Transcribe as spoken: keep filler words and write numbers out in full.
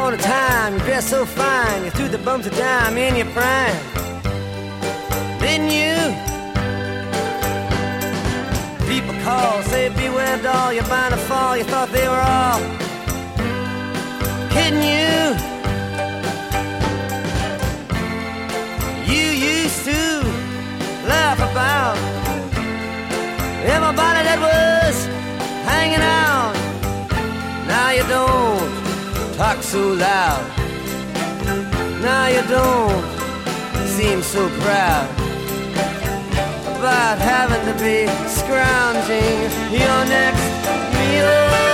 on a time, you dress so fine, you threw the bumps of dime in your prime. Didn't you? People call, say beware doll, you're bound to fall, you thought they were all kidding you. You used to laugh about everybody that was hanging out. Now you don't talk so loud. Now you don't seem so proud about having to be scrounging your next meal.